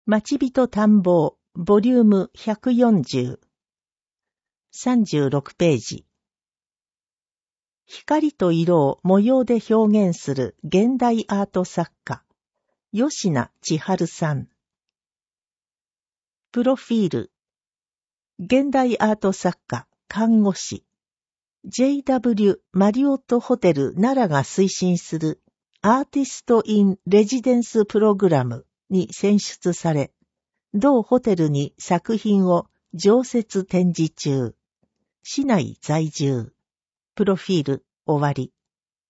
町人探訪、ボリューム140。36ページ。光と色を模様で表現する現代アート作家、吉名千春さん。プロフィール。現代アート作家、看護師。JW マリオットホテル奈良が推進するアーティスト・イン・レジデンス・プログラムに選出され、同ホテルに作品を常設展示中。市内在住。プロフィール終わり。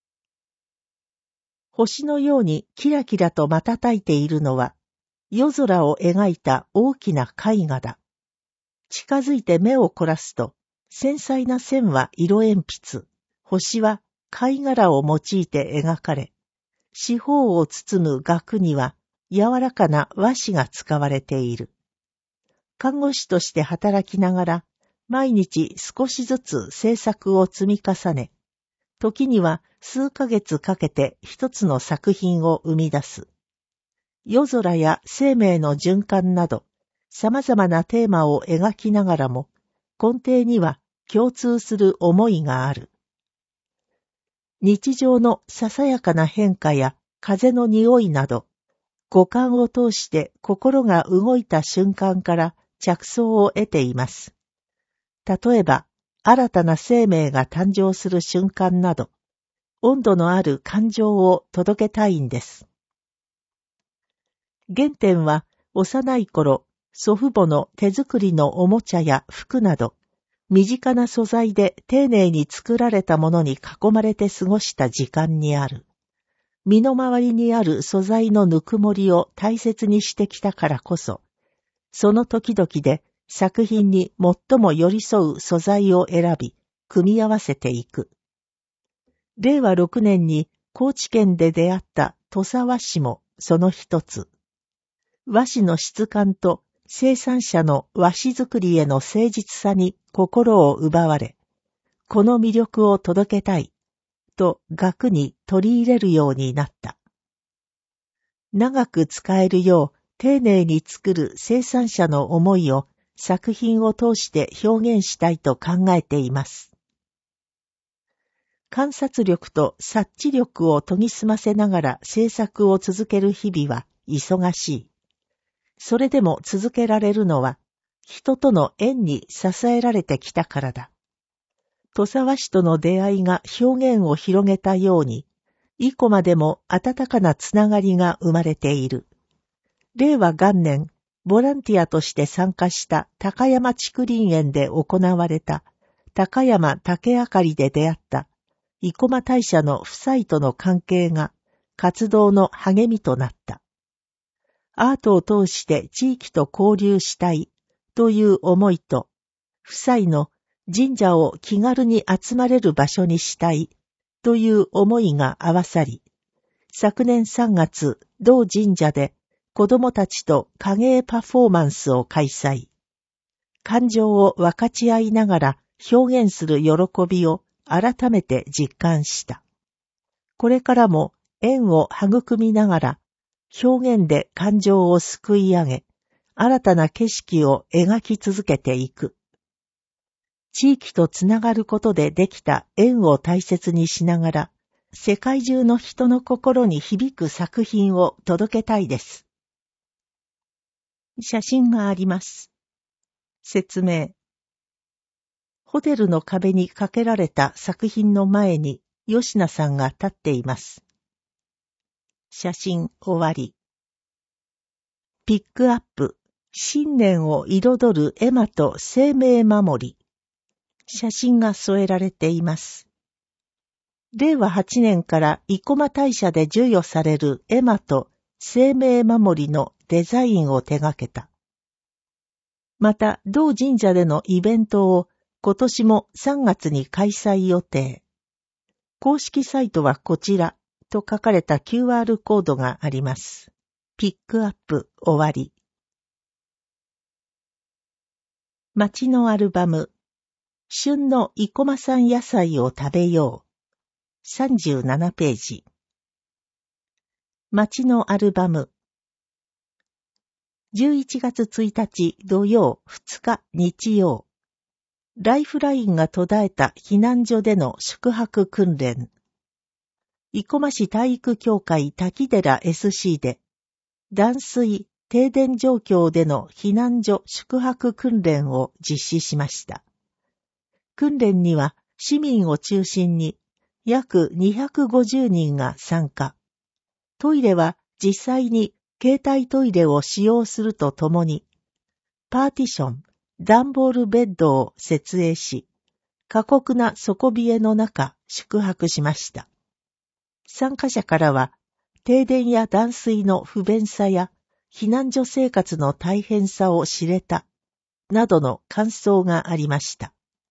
星のようにキラキラと瞬いているのは、夜空を描いた大きな絵画だ。近づいて目を凝らすと、繊細な線は色鉛筆、星は貝殻を用いて描かれ、四方を包む額には柔らかな和紙が使われている。看護師として働きながら、毎日少しずつ制作を積み重ね、時には数ヶ月かけて一つの作品を生み出す。夜空や生命の循環など、様々なテーマを描きながらも、根底には共通する思いがある。日常のささやかな変化や風の匂いなど、五感を通して心が動いた瞬間から着想を得ています。例えば、新たな生命が誕生する瞬間など、温度のある感情を届けたいんです。原点は、幼い頃、祖父母の手作りのおもちゃや服など、身近な素材で丁寧に作られたものに囲まれて過ごした時間にある。身の回りにある素材のぬくもりを大切にしてきたからこそ、その時々で作品に最も寄り添う素材を選び、組み合わせていく。令和6年に高知県で出会った土佐和紙もその一つ。和紙の質感と生産者の和紙作りへの誠実さに心を奪われ、この魅力を届けたい、と額に取り入れるようになった。長く使えるよう丁寧に作る生産者の思いを作品を通して表現したいと考えています。観察力と察知力を研ぎ澄ませながら制作を続ける日々は忙しい。それでも続けられるのは、人との縁に支えられてきたからだ。土佐和紙との出会いが表現を広げたように、以降までも温かなつながりが生まれている。令和元年、ボランティアとして参加した高山竹林園で行われた高山竹あかりで出会った生駒大社の夫妻との関係が活動の励みとなった。アートを通して地域と交流したいという思いと、夫妻の神社を気軽に集まれる場所にしたいという思いが合わさり、昨年3月、同神社で子供たちと影絵パフォーマンスを開催。感情を分かち合いながら表現する喜びを改めて実感した。これからも縁を育みながら、表現で感情をすくい上げ、新たな景色を描き続けていく。地域とつながることでできた縁を大切にしながら、世界中の人の心に響く作品を届けたいです。写真があります。説明。ホテルの壁にかけられた作品の前に吉名さんが立っています。写真終わり。ピックアップ、新年を彩る絵馬と生命守り。写真が添えられています。令和8年から生駒大社で授与される絵馬と生命守りのデザインを手掛けた。また、同神社でのイベントを今年も3月に開催予定。公式サイトはこちらと書かれた QR コードがあります。ピックアップ終わり。町のアルバム。旬の生駒産野菜を食べよう。37ページ。町のアルバム。 11月1日土曜、2日日曜。ライフラインが途絶えた避難所での宿泊訓練。生駒市体育協会滝寺 SC で、断水、停電状況での避難所宿泊訓練を実施しました。訓練には市民を中心に約250人が参加。トイレは実際に携帯トイレを使用するとともに、パーティション、段ボールベッドを設営し、過酷な底冷えの中宿泊しました。参加者からは、停電や断水の不便さや避難所生活の大変さを知れた、などの感想がありました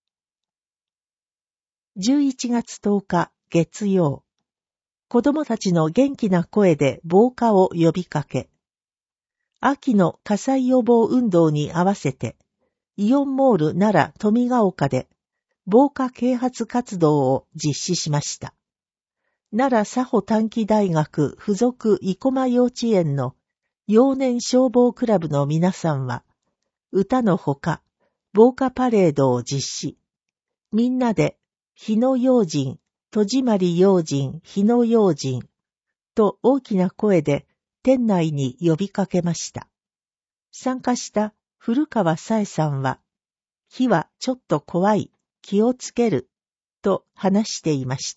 。11月10日月曜、子供たちの元気な声で防火を呼びかけ、秋の火災予防運動に合わせて、イオンモール奈良富ヶ丘で防火啓発活動を実施しました。奈良佐保短期大学附属生駒幼稚園の幼年消防クラブの皆さんは、歌のほか、防火パレードを実施。みんなで、火の用心、戸締まり用心、火の用心、と大きな声で店内に呼びかけました。参加した古川さえさんは、火はちょっと怖い、気をつける、と話していました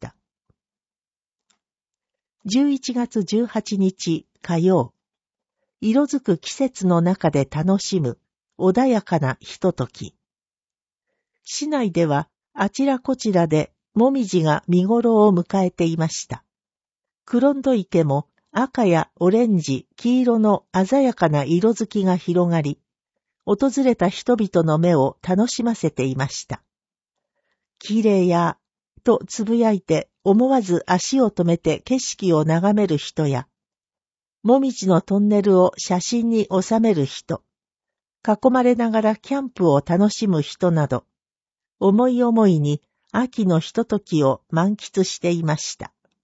。11月18日火曜、色づく季節の中で楽しむ穏やかなひととき。市内ではあちらこちらでもみじが見頃を迎えていました。黒んど池も赤やオレンジ、黄色の鮮やかな色づきが広がり、訪れた人々の目を楽しませていました。きれいや、とつぶやいて思わず足を止めて景色を眺める人や、もみじのトンネルを写真に収める人、囲まれながらキャンプを楽しむ人など、思い思いに秋のひとときを満喫していました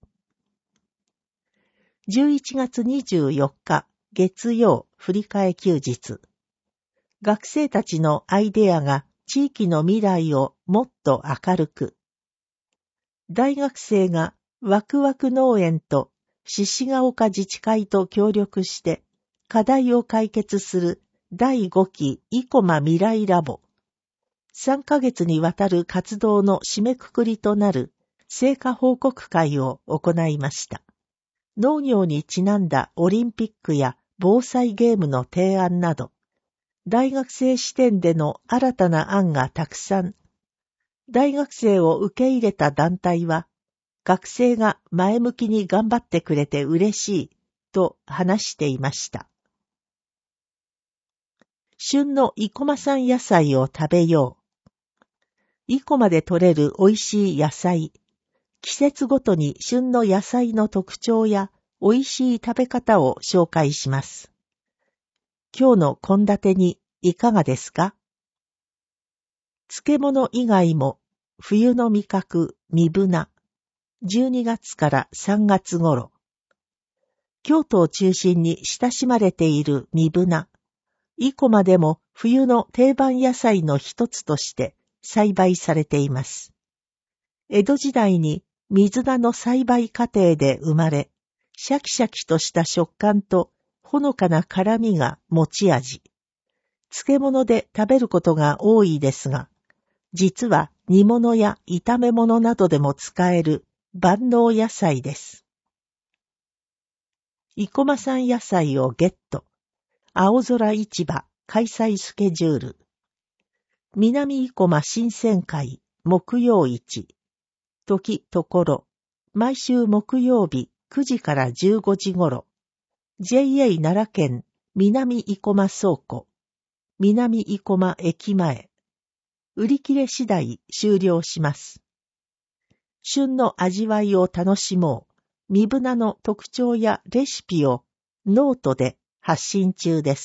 。11月24日月曜振り替え休日。学生たちのアイデアが地域の未来をもっと明るく。大学生がワクワク農園と獅子ヶ丘自治会と協力して課題を解決する第5期生駒未来ラボ。3ヶ月にわたる活動の締めくくりとなる成果報告会を行いました。農業にちなんだオリンピックや防災ゲームの提案など、大学生視点での新たな案がたくさん。大学生を受け入れた団体は、学生が前向きに頑張ってくれて嬉しいと話していました。旬の生駒産野菜を食べよう。生駒で採れる美味しい野菜。季節ごとに旬の野菜の特徴や美味しい食べ方を紹介します。今日の献立にいかがですか？漬物以外も冬の味覚、みぶな。12月から3月頃。京都を中心に親しまれているみぶな。生駒でも冬の定番野菜の一つとして栽培されています。江戸時代に水菜の栽培過程で生まれ、シャキシャキとした食感とほのかな辛みが持ち味。漬物で食べることが多いですが、実は煮物や炒め物などでも使える万能野菜です。生駒産野菜をゲット。青空市場開催スケジュール。南生駒新鮮会木曜市。時ところ。毎週木曜日9時から15時頃。JA 奈良県南生駒倉庫。南生駒駅前。売り切れ次第終了します。旬の味わいを楽しもう。みぶなの特徴やレシピをノートで発信中です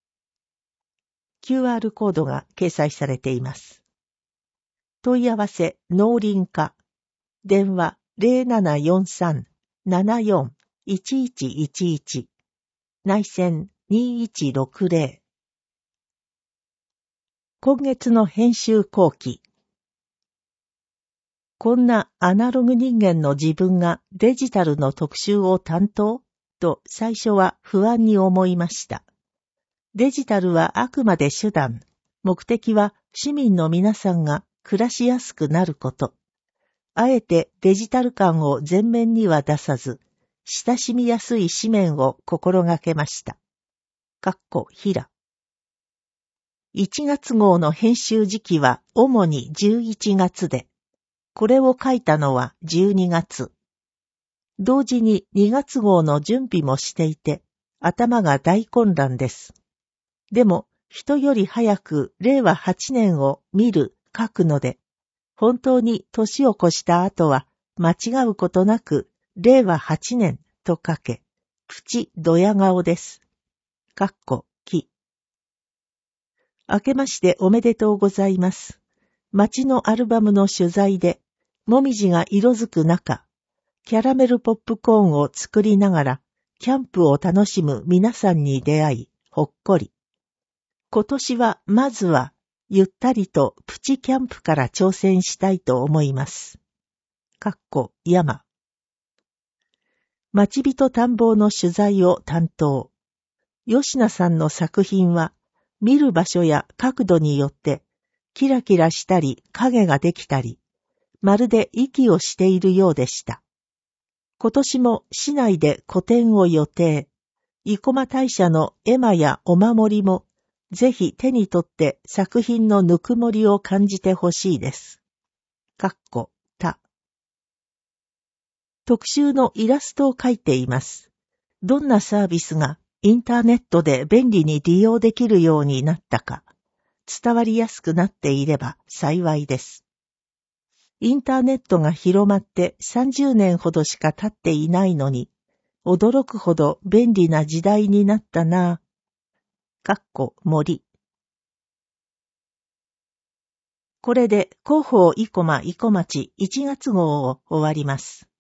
。QR コードが掲載されています。問い合わせ農林課。電話 0743-74-1111。内線 2160。今月の編集後期。こんなアナログ人間の自分がデジタルの特集を担当と最初は不安に思いました。デジタルはあくまで手段。目的は市民の皆さんが暮らしやすくなること。あえてデジタル感を前面には出さず、親しみやすい紙面を心がけました。平。1月号の編集時期は主に11月で、これを書いたのは12月。同時に2月号の準備もしていて、頭が大混乱です。でも、人より早く令和8年を見る、書くので、本当に年を越した後は間違うことなく、令和8年と書け、プチドヤ顔です。明けましておめでとうございます。街のアルバムの取材で、もみじが色づく中、キャラメルポップコーンを作りながら、キャンプを楽しむ皆さんに出会い、ほっこり。今年はまずは、ゆったりとプチキャンプから挑戦したいと思います。山。町人探訪の取材を担当。吉名さんの作品は、見る場所や角度によって、キラキラしたり影ができたり、まるで息をしているようでした。今年も市内で個展を予定。生駒大社の絵馬やお守りも、ぜひ手に取って作品のぬくもりを感じてほしいです。特集のイラストを描いています。どんなサービスがインターネットで便利に利用できるようになったか、伝わりやすくなっていれば幸いです。インターネットが広まって30年ほどしか経っていないのに、驚くほど便利な時代になったなぁ。森。これで広報生駒生駒町1月号を終わります。